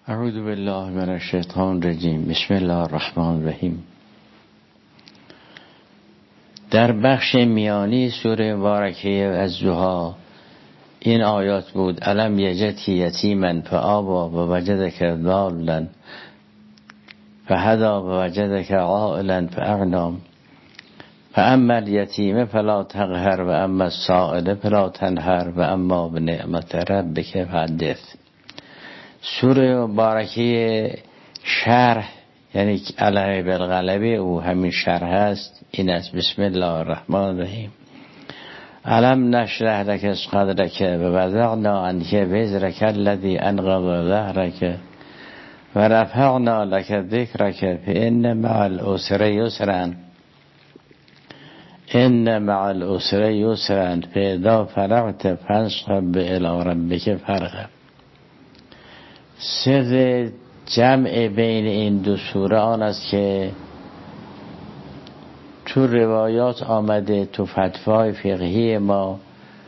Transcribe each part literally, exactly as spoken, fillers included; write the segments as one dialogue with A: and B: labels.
A: اعوذ بالله من الشیطان الرجیم. بسم الله الرحمن الرحیم. در بخش میانی سوره مبارکه الضحی این آیات بود: الم یجدک یتیما فآوی و وجدک ضالا فهدی و وجدک عائلا فاغنی فاما الیتیم فلا تقهر و اما السائل فلا تنهر و اما بنعمت ربک فحدث. سوره مبارکه شرح، یعنی علیه بالغلبه او همین شرح است، این است: بسم الله الرحمن الرحیم. الم نشرح لک صدرک و وضعنا عنک وزرک الذی انقض ظهرک و رفعنا لک ذکرک فان مع العسر یسرا ان مع العسر یسرا فاذا فرغت فانصب الی ربک فرغب. سر جمع بین این دو سوره آن است که تو روایات آمده، تو فتوای فقهی ما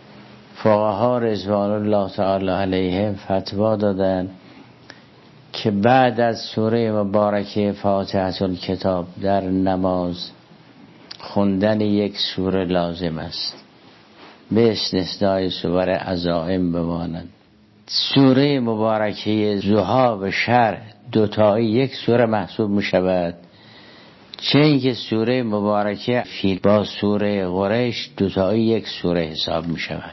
A: فقها رضوان الله تعالی علیهم فتوا دادن که بعد از سوره مبارکه فاتحه الکتاب در نماز خوندن یک سوره لازم است، به استثنای سوره عزائم بمانند. سوره مبارکه ضحی و شرح دوتایی یک سوره محسوب می شود، چه اینکه سوره مبارکه فیل با سوره قریش دوتایی یک سوره حساب می شود.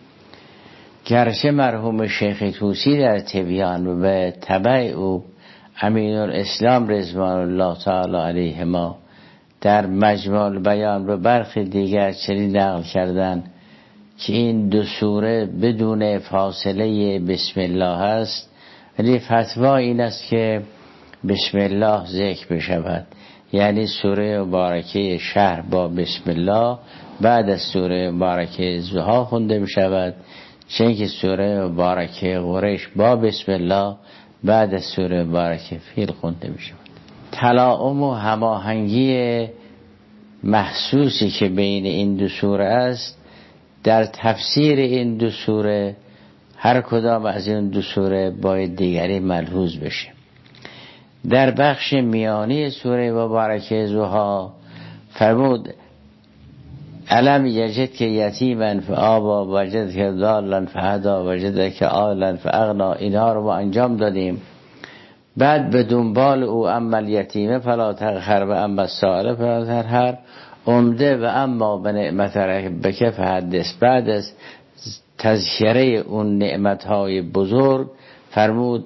A: گرچه مرحوم شیخ طوسی در تبیان و تبع او امین الاسلام رضوان الله تعالی علیهما در مجموع البیان و برخی دیگر چنین نقل کردن که این دو سوره بدون فاصله بسم الله است، ولی فتوا این است که بسم الله ذکر بشود، یعنی سوره مبارکه شرح با بسم الله بعد از سوره مبارکه ضحی خونده می شود، چون که سوره مبارکه قریش با بسم الله بعد از سوره مبارکه فیل خونده می شود. تلاؤم و هماهنگی محسوسی که بین این دو سوره است در تفسیر این دو سوره، هر کدام از این دو سوره باید دیگری ملحوظ بشه. در بخش میانی سوره مبارکه ضحی فرمود: الم یجدک یتیما فآوی وجدک ضالا فهدی وجدک عائلا فاغنی. اینها رو ما انجام دادیم. بعد به دنبال او اما الیتیم فلا تقهر و اما السائل فلا تنهر عمده و اما به نعمت ربک فحدث. بعد از تذکره اون نعمتهای بزرگ فرمود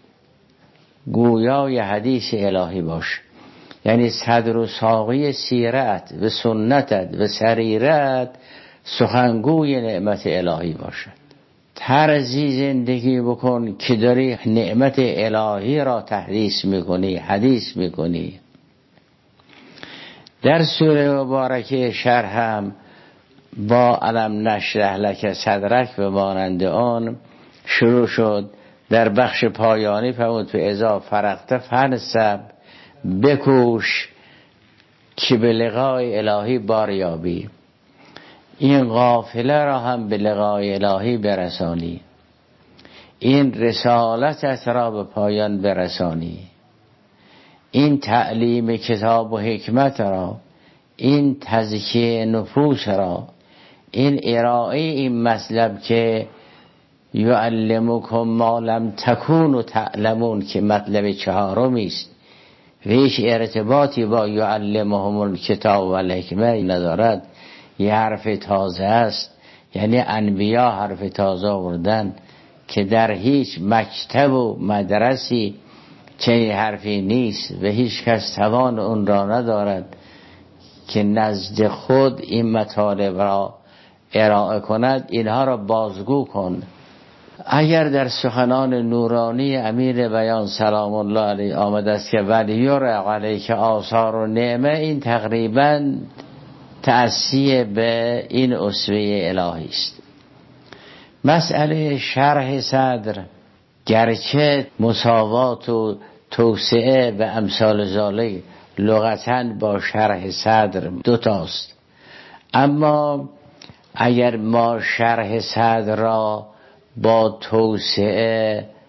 A: گویای حدیث الهی باش، یعنی صدر و ساقی سیرت و سنتت و سریرت سخنگوی نعمت الهی باشد. طرزی زندگی بکن که داری نعمت الهی را تحدیث میکنی، حدیث میکنی. در سوره مبارکه شرح هم با الم نشرح لک صدرک و مانند آن شروع شد. در بخش پایانی فرمود فاذا فرغت فانصب، بکوش که به لقای الهی باریابی. این قافله را هم به لقای الهی برسانی، این رسالتت را به پایان برسانی، این تعلیم کتاب و حکمت را، این تزکیه نفوس را، این ارائه این مطلب که یعلمکم ما لم تکونوا تعلمون که مطلب چهارمی است و هیچ ارتباطی با یعلمهم الکتاب و الحکمه ندارد، یه حرف تازه است. یعنی انبیا حرف تازه آوردن که در هیچ مکتب و مدرسی چنین حرفی نیست و هیچ کس توان اون را ندارد که نزد خود این مطالب را ارائه کند. اینها را بازگو کن. اگر در سخنان نورانی امیر بیان سلام الله علیه آمده است که ولیور علیک آثار و نعمه، این تقریبا تأسیه به این اسوه الهی است. مسئله شرح صدر گرچه مساوات و توسعه و امثال ذالک لغتاً با شرح صدر دوتاست، اما اگر ما شرح صدر را با توسعه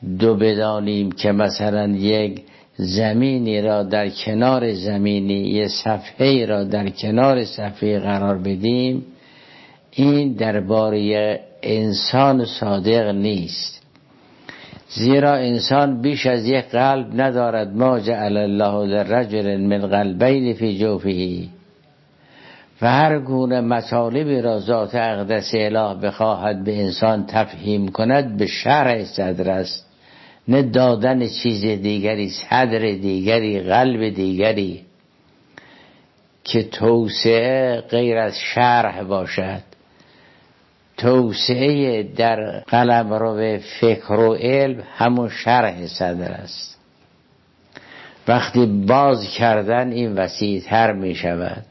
A: دو بدانیم که مثلا یک زمینی را در کنار زمینی، یک صفحه را در کنار صفحه قرار بدیم، این درباره انسان صادق نیست. زیرا انسان بیش از یک قلب ندارد. ما جعل الله لرجل من قلبین فی جوفه. و هر گونه مطالبی را ذات اقدس اله بخواهد به انسان تفهیم کند به شرح صدر است، نه دادن چیز دیگری، صدر دیگری، قلب دیگری، که توسعه غیر از شرح باشد. توسعه در قلمرو فکر و علم همون شرح صدر است. وقتی باز کردن این وسیع‌تر می شود.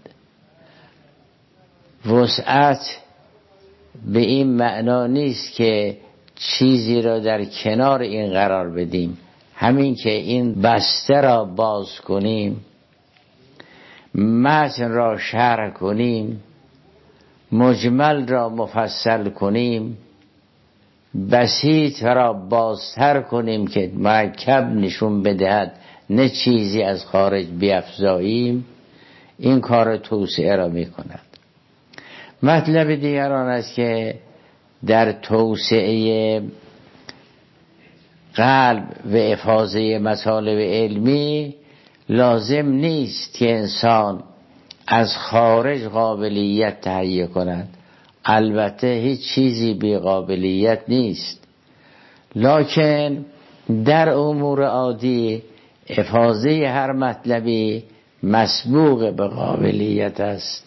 A: وسعت به این معنا نیست که چیزی را در کنار این قرار بدیم. همین که این بسته را باز کنیم، متن را شرح کنیم، مجمل را مفصل کنیم، بسیط را بازتر کنیم که مرکب نشون بدهد، نه چیزی از خارج بیفزاییم، این کار توسعه را می کند. مطلب دیگران است که در توسعه قلب و افاضه مطالب علمی لازم نیست که انسان از خارج قابلیت تهیه کند. البته هیچ چیزی بی قابلیت نیست، لکن در امور عادی افاضه هر مطلبی مسبوق به قابلیت است.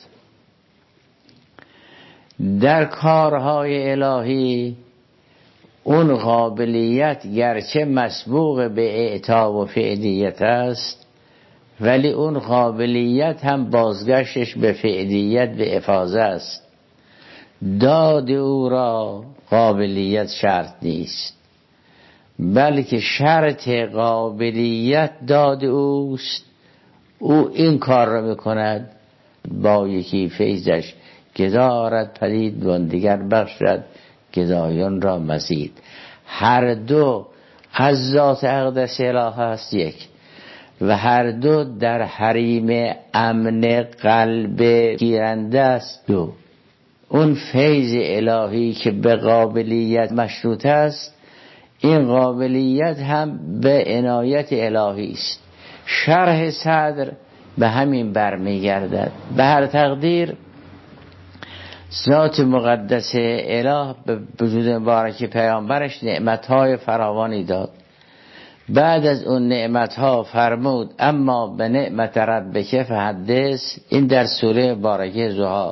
A: در کارهای الهی اون قابلیت گرچه مسبوق به اعطا و فعلیت است، ولی اون قابلیت هم بازگشتش به فعلیت و افاضه است. داد او را قابلیت شرط نیست، بلکه شرط قابلیت داد اوست. او این کار را میکند، با یکی فیضش گدارد پدید و دیگر بخشد گدایان را مزید. هر دو از ذات اقدس اله است یک، و هر دو در حریم امن قلب گیرنده است دو. اون فیض الهی که به قابلیت مشروط است، این قابلیت هم به عنایت الهی است. شرح صدر به همین برمیگردد. به هر تقدیر ذات مقدس اله به وجود مبارک پیامبرش نعمتهای فراوانی داد. بعد از اون نعمتها فرمود اما به نعمت ربک فحدث. این در سوره مبارکه ضحی.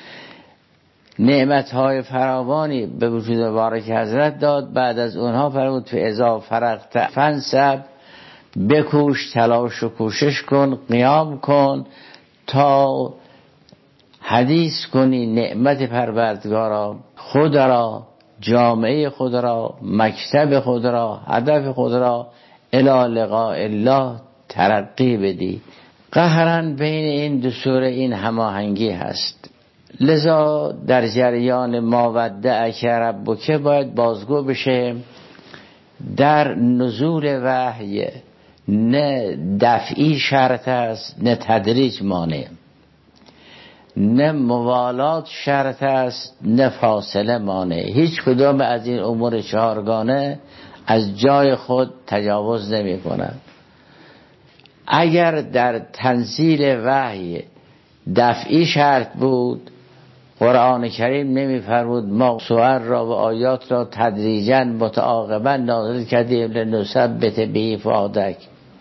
A: نعمتهای فراوانی به وجود مبارک حضرت داد. بعد از اونها فرمود فاذا فرغت فانصب، بکوش، تلاش و کوشش کن، قیام کن تا حدیث کنی نعمت پروردگارا، خود را، جامعه خود را، مکتب خود را، هدف خود را الی لقاء الله ترقی بدی. قهرا بین این دو سوره این هماهنگی هست. لذا در جریان ما ودعک ربک باید بازگو بشه در نزول وحی نه دفعی شرط است، نه تدریج مانع، نه موالات شرط است، نه فاصله مانع. هیچ کدام از این امور چهارگانه از جای خود تجاوز نمی کند. اگر در تنزیل وحی دفعی شرط بود، قرآن کریم نمی فرمود ما سور را و آیات را تدریجاً متعاقباً نازل کردیم لنثبت به فؤادک.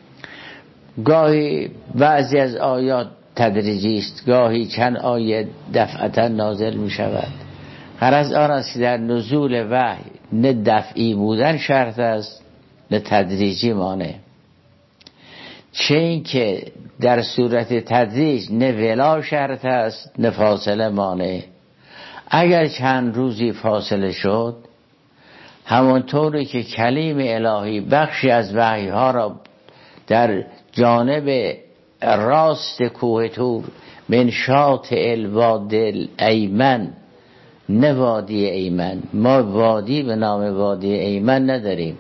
A: گاهی بعضی از آیات تدریجی است، گاهی چند آیه دفعتا نازل می شود. غرض آن است که در نزول وحی نه دفعی بودن شرط است، نه تدریجی مانع. چه این که در صورت تدریج نه ولا شرط است، نه فاصله مانع. اگر چند روزی فاصله شد، همانطوری که کلیم الهی بخشی از وحی ها را در جانب راست کوه طور من شاطئ الوادی الایمن، نه وادی ایمن، ما وادی به نام وادی ایمن نداریم،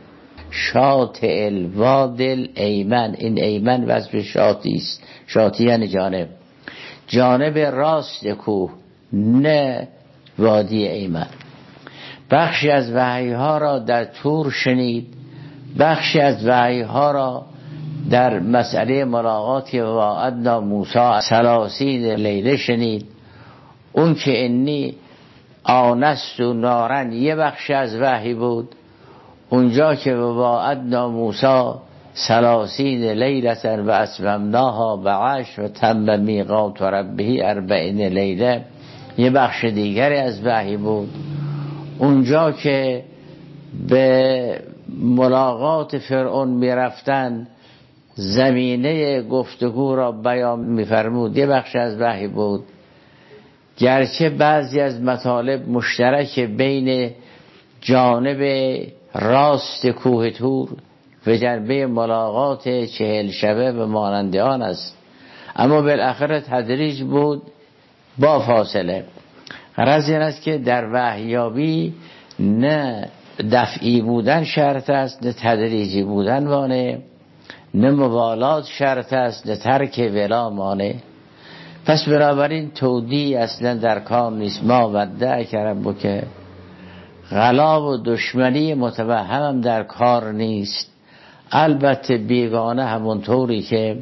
A: شاطئ الواد الایمن. این ایمن وصف شاطی است، شاطی یعنی جانب، جانب راست کوه، نه وادی ایمن. بخشی از وحی ها را در طور شنید، بخشی از وحی ها را در مسئله ملاقات که وعدنا موسی ثلاثین لیله شنید. اون که انی آنست و نارن یه بخش از وحی بود، اونجا که وعدنا موسی ثلاثین لیلة و اتممناها بعشر و تم میقات ربه اربعین لیله یه بخش دیگری از وحی بود. اونجا که به ملاقات فرعون میرفتن زمینه گفتگو را بیان میفرمود، یه بخش از وحی بود. گرچه بعضی از مطالب مشترک بین جانب راست کوه طور و جنبه ملاقات چهل شبه و مانند آن است، اما بالاخره تدریج بود با فاصله. غرض این است که در وحیابی نه دفعی بودن شرط است، نه تدریجی بودن وانه، نه موالات شرط است، نه ترک ولا مانه. پس بنابراین تودی اصلا در کار نیست. ما ودع کرم که غلا و دشمنی متوهم هم در کار نیست. البته بیگانه همونطوری که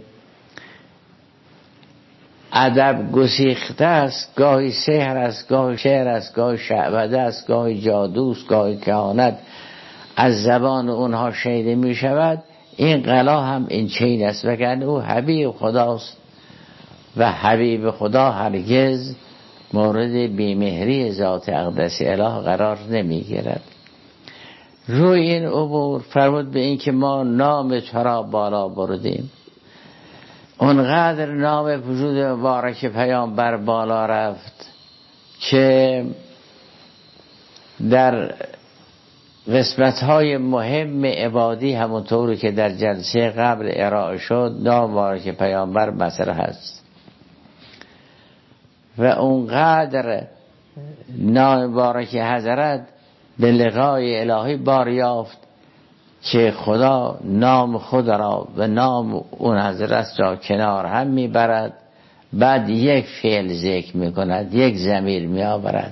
A: ادب گسیخته است، گاهی سحر است، گاهی شعر است، گاهی شعبده است، گاهی جادوست، گاهی کهانت از زبان اونها شنیده می شود. این غلا هم این چین است، وگرنه او حبیب خداست و حبیب خدا هرگز مورد بیمهری ذات اقدس اله قرار نمی گیرد. روی این امور فرمود به این که ما نام تو را بالا بردیم، اونقدر نام وجود مبارک پیامبر بالا رفت که در قسمت‌های مهم عبادی همونطوری که در جلسه قبل ارائه شد نام مبارک پیامبر مطرح است و اونقدر نام مبارک حضرت به لقای الهی بار یافت که خدا نام خود را و نام اون حضرت را کنار هم میبرد، بعد یک فعل ذکر میکند، یک ضمیر میآورد.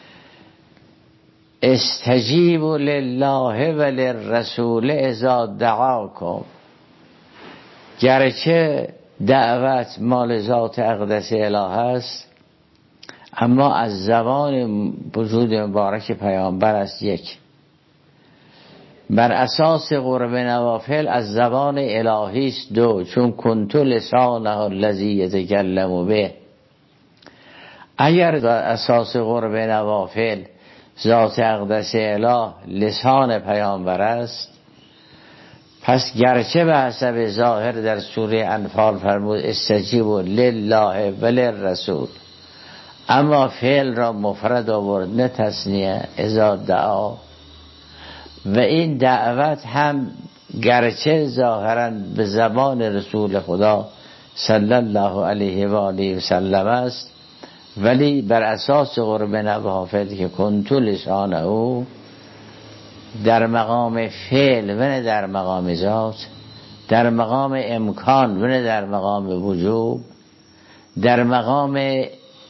A: استجیبوا لله و للرسول اذا دعاکم. گرچه دعوت مال ذات اقدس اله است، اما از زبان وجود مبارک پیامبر است یک. بر اساس قرب نوافل از زبان الهی است دو، چون کنت لسانه الذی یتکلم به. اگر بر اساس قرب نوافل ذات اقدس اله لسان پیامبر است، پس گرچه به حسب ظاهر در سوره انفال فرمود استجیبوا لله و للرسول، اما فعل را مفرد آورد نه تثنیه، اذا دعا. و این دعوت هم گرچه ظاهرا به زبان رسول خدا صلی الله علیه و آله و سلم است، ولی بر اساس قرب نوافل که کنت لسانه او در مقام فعل و نه در مقام ذات، در مقام امکان و نه در مقام وجوب، در مقام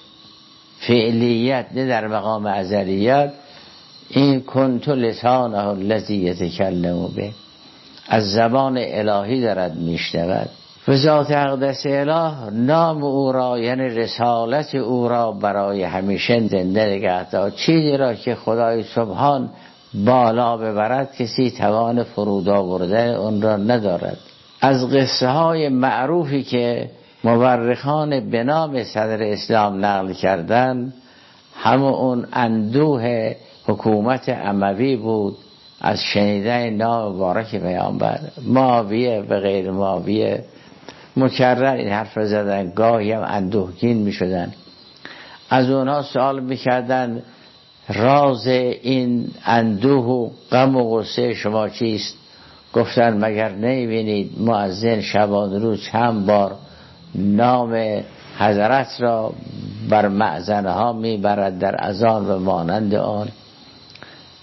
A: فعلیت نه در مقام ازلیت، این کنت لسانه الذی یتکلم به از زبان الهی دارد میشنود. و ذات اقدس اله نام او را یعنی رسالت او را برای همیشه زنده نگه داشت. چیزی را که خدای سبحان بالا ببرد کسی توان فرود آوردن اون را ندارد. از قصه های معروفی که مورخان به نام صدر اسلام نقل کردن، همون اون اندوه حکومت اموی بود از شنیدن نام مبارک پیامبر. معاویه و غیر معاویه مکرر این حرف را زدن، گاهی هم اندوهگین می شدن. از اونها سوال می کردن راز این اندوه و غم و غصه شما چیست؟ گفتن مگر نمی‌بینید مؤذن شبان روز چند بار نام حضرت را بر مأذنه ها میبرد در اذان و مانند آن،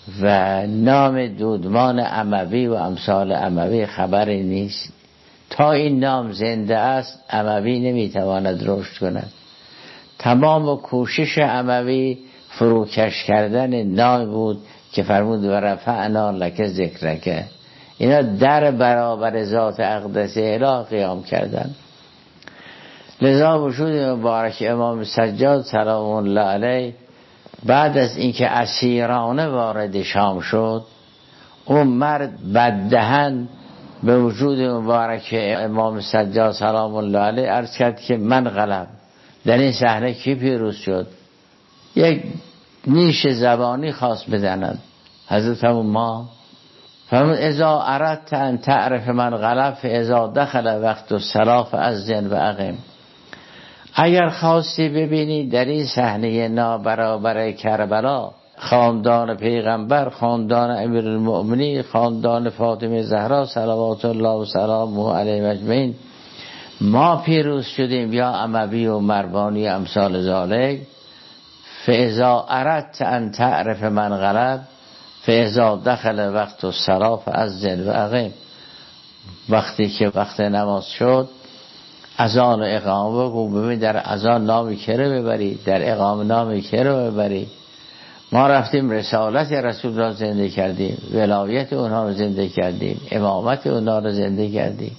A: و نام دودمان اموی و امثال اموی خبری نیست. تا این نام زنده است اموی نمیتواند رشد کند. تمام کوشش اموی فروکش کردن نام بود که فرمود و رفعنا لک ذکرک. اینا در برابر ذات اقدس اله قیام کردن. لذا وجود مبارک امام سجاد سلام الله علیه بعد از اینکه اسیرانه وارد شام شد، اون مرد بددهن به وجود مبارک امام سجاد سلام الله علیه عرض کرد که من غلب. در این صحنه کی پیروز شد؟ یک نیش زبانی خواست بزنند. حضرت ما فرمود اذا اردت ان تعرف من غلب فاذا دخل وقت الصلاة فاذن و اقم. اگر خواستی ببینی در این صحنه نابرابر کربلا خاندان پیغمبر، خاندان امیرالمؤمنین، خاندان فاطمه زهرا صلوات الله و سلامه علیهم اجمعین ما پیروز شدیم یا اموی و مروانی امثال ذالک، فاذا اردت ان تعرف من غلب فاذا دخل وقت الصلاة فاذن و اقم. وقتی که وقت نماز شد اذان و اقامه بگو. ببین در اذان نامی که رو ببری، در اقامه نامی که رو ببری. ما رفتیم رسالت رسول را زنده کردیم، ولایت اونها رو زنده کردیم، امامت اونها رو زنده کردیم.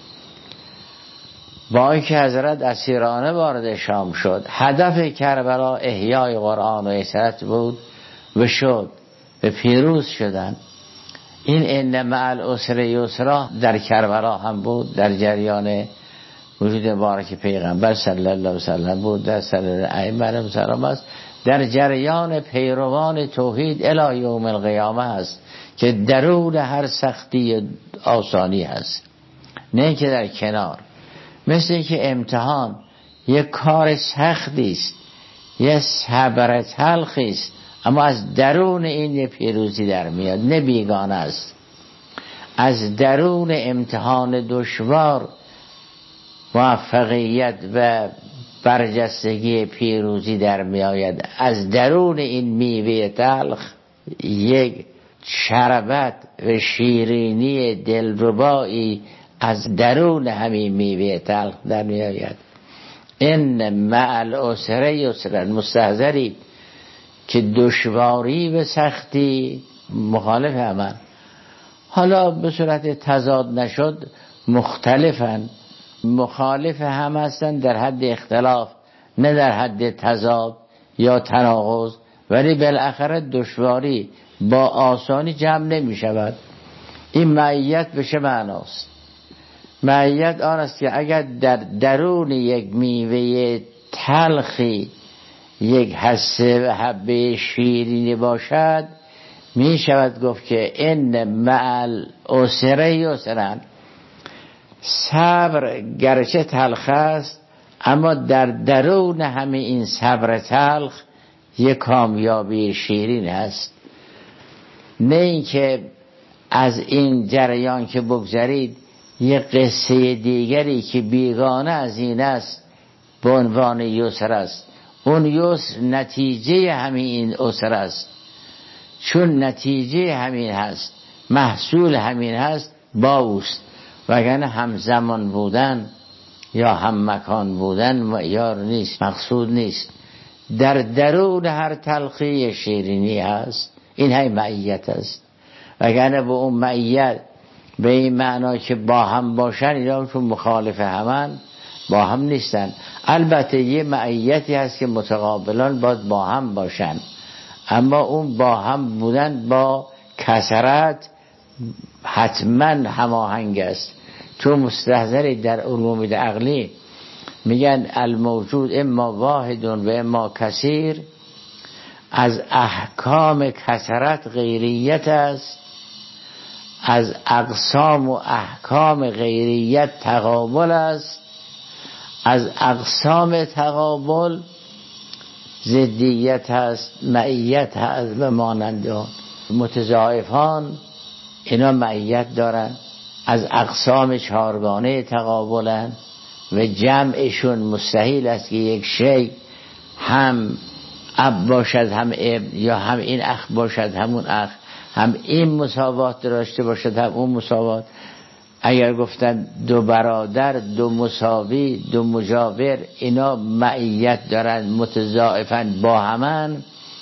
A: با اینکه حضرت اسیرانه وارد شام شد، هدف کربلا احیای قرآن و عصمت بود و شد و پیروز شدن. این ان مع العسر یسرا در کربلا هم بود، در جریان وجود مبارک پیغمبر صلی الله علیه و سلم بود، در سر ائمه علیهم السلام است، در جریان پیروان توحید الی یوم القیامه است که درون هر سختی آسانی است، نه که در کنار. مثل که امتحان یک کار سختی است، یک صبر تلخی است، اما از درون این یه پیروزی در میاد، نه بیگانه است. از درون امتحان دشوار موفقیت و برجستگی پیروزی در می آید. از درون این میوه تلخ یک شربت و شیرینی دلربایی از درون همین میوه تلخ در می آید. ان مع العسر یسرا، مستحضری که دشواری و سختی مخالف همن، حالا به صورت تضاد نشد، مختلفن، مخالف هم هستن در حد اختلاف، نه در حد تضاد یا تناقض، ولی بالاخره دشواری با آسانی جمع نمی شود. این معیت به چه معناست؟ معیت آن است که اگر در درون یک میوه تلخی یک حسه و حبه شیرینی باشد، می شود گفت که ان مع العسر یسرا. صبر گرچه تلخ است، اما در درون همه این صبر تلخ یک کامیابی شیرین هست. نه اینکه از این جریان که بگذرید یک قصه دیگری که بیگانه از این است به عنوان یسر است. اون یسر نتیجه همین این عسر است، چون نتیجه همین هست، محصول همین هست، با اوست. وگرنه همزمان بودن یا هم مکان بودن معیار نیست، مقصود نیست. در درون هر تلخی شیرینی هست. این های معیت است. وگرنه به اون معیت به این معنا که با هم باشن، اینا چون مخالف همن با هم نیستن. البته یه معیتی هست که متقابلان باید با هم باشن، اما اون با هم بودن با کثرت حتما هماهنگ است. تو مستحضری در علوم عقلی میگن الموجود اما واحد و اما کثیر. از احکام کثرت غیریت است، از اقسام و احکام غیریت تقابل است، از اقسام تقابل ضدیت هست، معیت هست و مانند اون. متضاعفان اینا معیت دارن، از اقسام چهارگانه تقابلن و جمعشون مستحیل است که یک شی هم اب باشد هم اب، یا هم این اخ باشد همون اخ. هم این مساوات داشته باشد هم اون مساوات. اگر گفتن دو برادر، دو مساوی، دو مجاور، اینا معیت دارن متضاعفن با همن،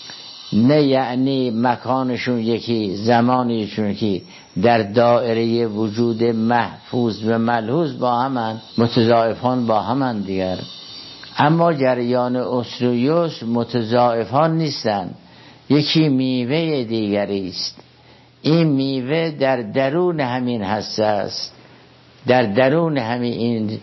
A: نه یعنی مکانشون یکی، زمانشون یکی، در دائره وجود محفوظ و ملحوظ با همن، متضاعفان با همن دیگر. اما جریان عسر و یسر متضاعفان نیستن، یکی میوه دیگری است. این میوه در درون همین هسته است، در درون همین این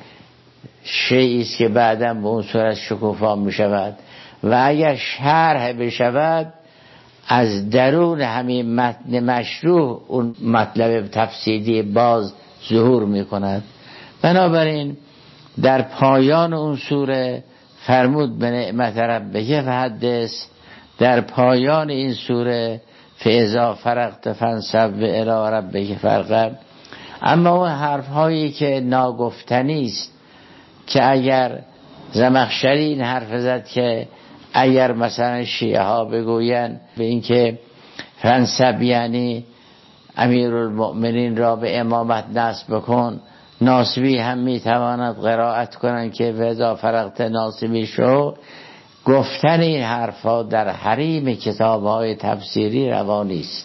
A: شیئی است که بعداً به اون صورت شکوفا می شود و اگر شرح بشود از درون همین متن مشروع اون مطلب تفسیری باز ظهور می کند. بنابراین در پایان اون سوره فرمود به نعمت ربک فحدث، در پایان این سوره فاذا فرغت فانصب و الی ربک فارغب. اما اون حرف هایی که ناگفتنی است که اگر زمخشری این حرف زد که اگر مثلا شیعه ها بگوین به این که فانصب یعنی امیرالمؤمنین را به امامت نصب بکن، ناصبی هم میتواند قرائت کنن که فاذا فرغت ناصبی شو. گفتن این حرفا در حریم کتاب‌های تفسیری روا نیست.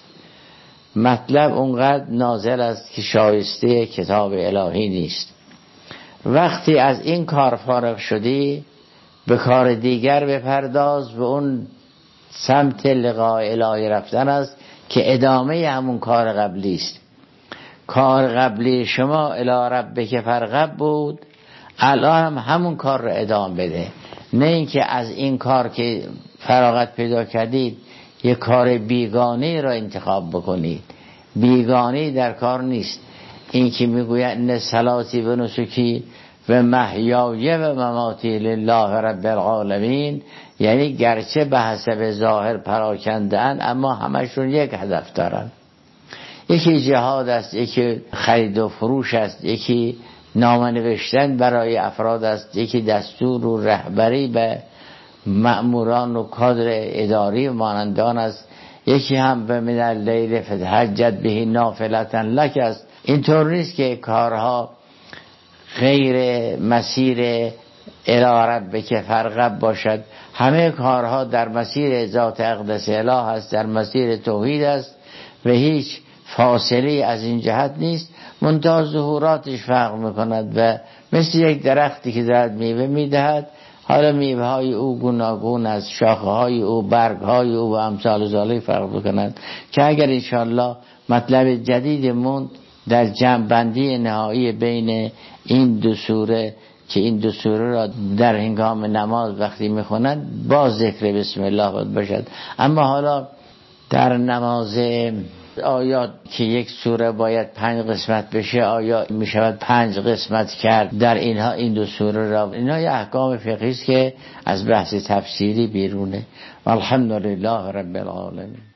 A: مطلب اونقدر نازل است که شایسته کتاب الهی نیست. وقتی از این کار فارغ شدی به کار دیگر بپرداز، به اون سمت لقاء الهی رفتن است که ادامه همون کار قبلی است. کار قبلی شما الی ربک فارغب بود، الان هم همون کار رو ادامه بده، نه اینکه از این کار که فراغت پیدا کردید یک کار بیگانه را انتخاب بکنید. بیگانه در کار نیست. این که میگوید ان صلاتی و نسکی و محیای و مماتی لله رب العالمین، یعنی گرچه به حسب ظاهر پراکنده اند اما همشون یک هدف دارن. یکی جهاد است، یکی خرید و فروش است، یکی نامه نوشتن برای افراد است، یکی دستور و رهبری به مأموران و کادر اداری و مانندان است، یکی هم به من اللیل فتهجد به نافلة لک است. اینطور نیست که کارها غیر مسیر الی ربک فارغب باشد. همه کارها در مسیر ذات اقدس اله است، در مسیر توحید است و هیچ فاصله از این جهت نیست. منتها ظهوراتش فرق میکند و مثل یک درختی که دارد میوه میدهد، حالا میوه های او گوناگون است، شاخه های او، برگ های او و امثال ذالک فرق میکند که اگر انشاءالله مطلب جدیدمون در جمع بندی نهایی بین این دو سوره که این دو سوره را در هنگام نماز وقتی میخونند با ذکر بسم الله باید باشد. اما حالا در نماز آیا که یک سوره باید پنج قسمت بشه، آیا میشود پنج قسمت کرد در اینها این دو سوره را، اینها یه احکام فقهی است که از بحث تفسیری بیرونه. والحمدلله رب العالمین.